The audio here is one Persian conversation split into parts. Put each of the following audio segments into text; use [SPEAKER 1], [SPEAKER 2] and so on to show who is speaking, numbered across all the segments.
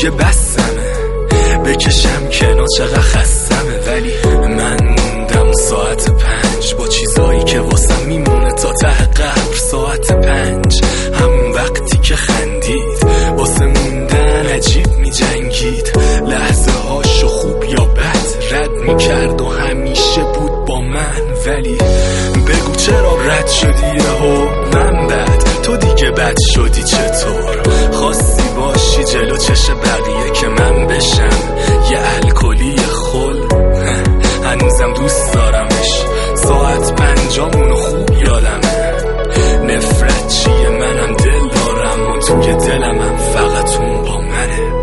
[SPEAKER 1] دیگه بسمه، بکشم کنار چقدر خستمه. ولی من موندم ساعت 5 با چیزایی که واسم میمونه تا ته قبر. ساعت 5 همون وقتی که خندید، واسه موندن عجیب میجنگید. لحظه هاشو خوب یا بد رد میکرد و همیشه بود با من. ولی بگو چرا رد شدی یهو؟ من بد، تو دیگه بد شدی چطور؟ خواستی باشی جلو چش بقیه که من بشم یه الکلی خل. هنوزم دوست دارمش، ساعت 5مونو خوب یادمه. نفرت چیه؟ منم دل دارم و توی دلمم فقط اون با منه.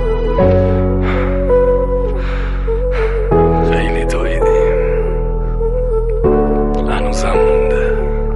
[SPEAKER 1] خیلی دویدیم، هنوزم مونده.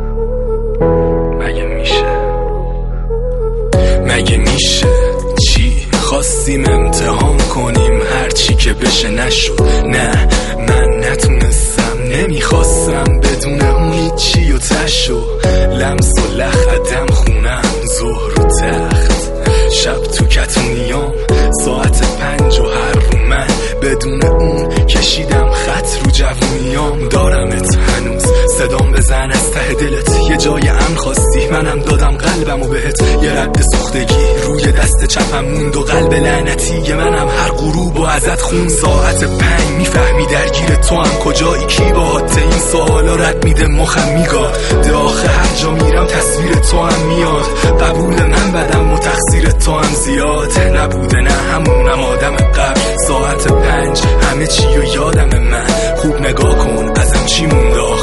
[SPEAKER 1] مگه میشه چی؟ خواستیم امتحان کنیم هرچی که بشه نشد. نه من نتونستم، نمیخواستم بدون اون هیچی و تشو. لمس و لخدم خونم، ظهر و تخت، شب تو کتونیام. ساعت 5 و هر رو من بدون اون کشیدم خط رو جوونیام. دارمت هنوز، صدام بزن از ته دلت. یه جای امن خواستی، منم دادم قلبمو بهت. یه رد سوختگی روی دست چپم موند و قلب لعنتی منم هر غروب و ازت خون. ساعت 5 میفهمی درگیر تو هم کجایی، کی باهات این سوالا رد میده مخم میگاد. داخل هر جا میرم تصویر تو هم میاد. قبول من بدم و تقصیر تو هم زیاد نبوده، نه همونم آدم قبل. ساعت 5 همه چی و یادم من، خوب نگاه کن ازم چی مونده.